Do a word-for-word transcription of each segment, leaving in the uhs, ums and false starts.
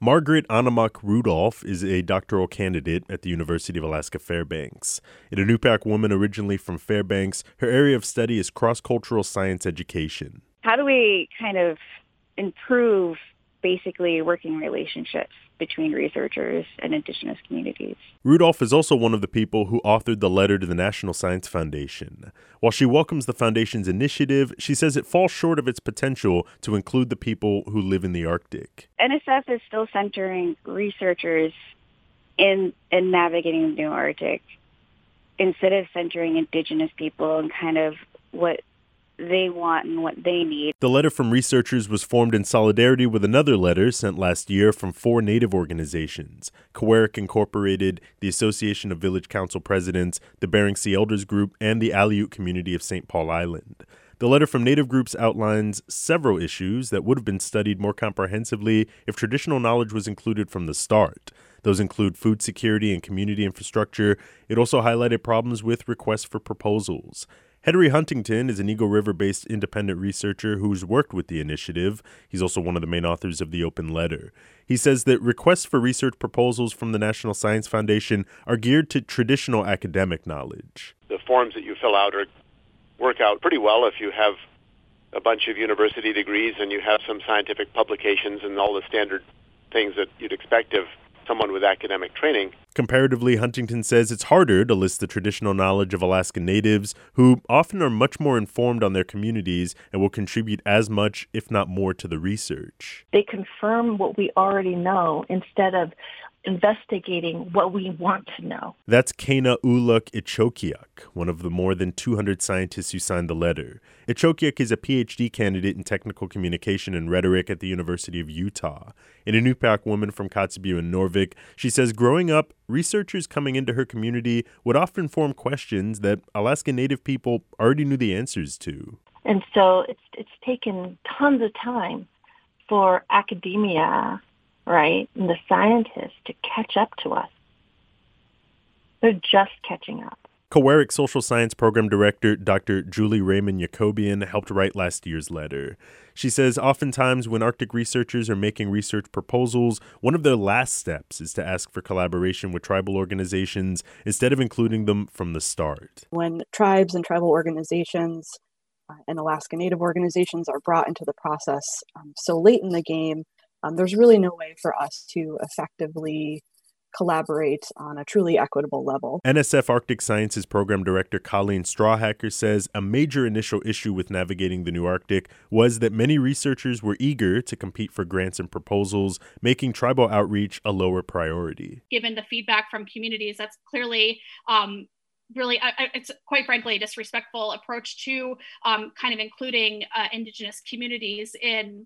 Margaret Anamak Rudolph is a doctoral candidate at the University of Alaska Fairbanks. A Inupiaq woman originally from Fairbanks, her area of study is cross-cultural science education. How do we kind of improve basically working relationships between researchers and Indigenous communities? Rudolph is also one of the people who authored the letter to the National Science Foundation. While she welcomes the Foundation's initiative, she says it falls short of its potential to include the people who live in the Arctic. N S F is still centering researchers in, in navigating the new Arctic instead of centering Indigenous people and kind of what they want and what they need. The letter from researchers was formed in solidarity with another letter sent last year from four Native organizations: Kowarek Incorporated, the Association of Village Council Presidents, the Bering Sea Elders Group, and the Aleut community of Saint Paul Island. The letter from Native groups outlines several issues that would have been studied more comprehensively if traditional knowledge was included from the start. Those include food security and community infrastructure. It also highlighted problems with requests for proposals. Henry Huntington is an Eagle River-based independent researcher who's worked with the initiative. He's also one of the main authors of the open letter. He says that requests for research proposals from the National Science Foundation are geared to traditional academic knowledge. The forms that you fill out are, work out pretty well if you have a bunch of university degrees and you have some scientific publications and all the standard things that you'd expect of someone with academic training. Comparatively, Huntington says it's harder to list the traditional knowledge of Alaska Natives, who often are much more informed on their communities and will contribute as much, if not more, to the research. They confirm what we already know instead of investigating what we want to know. That's Kena Uluk Ichokiak, one of the more than two hundred scientists who signed the letter. Ichokiak is a P H D candidate in technical communication and rhetoric at the University of Utah. An Inupiaq woman from Kotzebue and Norvik, she says growing up, researchers coming into her community would often form questions that Alaska Native people already knew the answers to. And so it's it's taken tons of time for academia, right, and the scientists to catch up to us. They're just catching up. Kowarek Social Science Program Director Doctor Julie Raymond Yacobian helped write last year's letter. She says oftentimes when Arctic researchers are making research proposals, one of their last steps is to ask for collaboration with tribal organizations instead of including them from the start. When tribes and tribal organizations uh, and Alaska Native organizations are brought into the process um, so late in the game, um, there's really no way for us to effectively collaborate on a truly equitable level. N S F Arctic Sciences Program Director Colleen Strawhacker says a major initial issue with navigating the new Arctic was that many researchers were eager to compete for grants and proposals, making tribal outreach a lower priority. Given the feedback from communities, that's clearly um, really, uh, it's quite frankly a disrespectful approach to um, kind of including uh, Indigenous communities in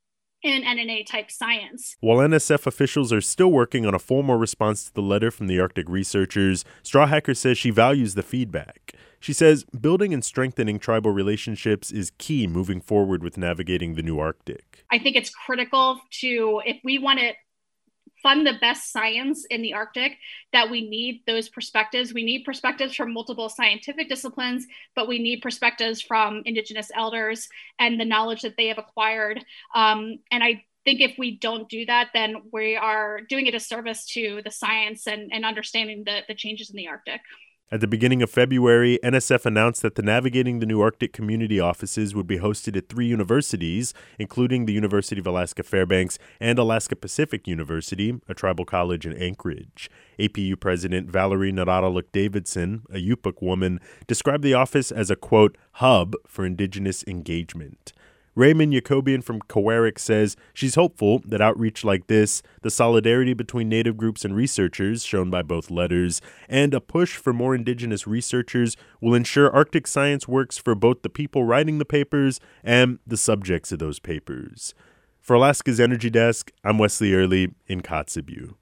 in N N A-type science. While N S F officials are still working on a formal response to the letter from the Arctic researchers, Strawhacker says she values the feedback. She says building and strengthening tribal relationships is key moving forward with navigating the new Arctic. I think it's critical to, if we want to fund the best science in the Arctic, that we need those perspectives. We need perspectives from multiple scientific disciplines, but we need perspectives from Indigenous elders and the knowledge that they have acquired. Um, and I think if we don't do that, then we are doing a disservice to the science and, and understanding the, the changes in the Arctic. At the beginning of February, N S F announced that the Navigating the New Arctic community offices would be hosted at three universities, including the University of Alaska Fairbanks and Alaska Pacific University, a tribal college in Anchorage. A P U President Valerie Naradaluk Davidson, a Yupik woman, described the office as a, quote, hub for Indigenous engagement. Raymond Yacobian from Kowarek says she's hopeful that outreach like this, the solidarity between Native groups and researchers shown by both letters, and a push for more Indigenous researchers will ensure Arctic science works for both the people writing the papers and the subjects of those papers. For Alaska's Energy Desk, I'm Wesley Early in Kotzebue.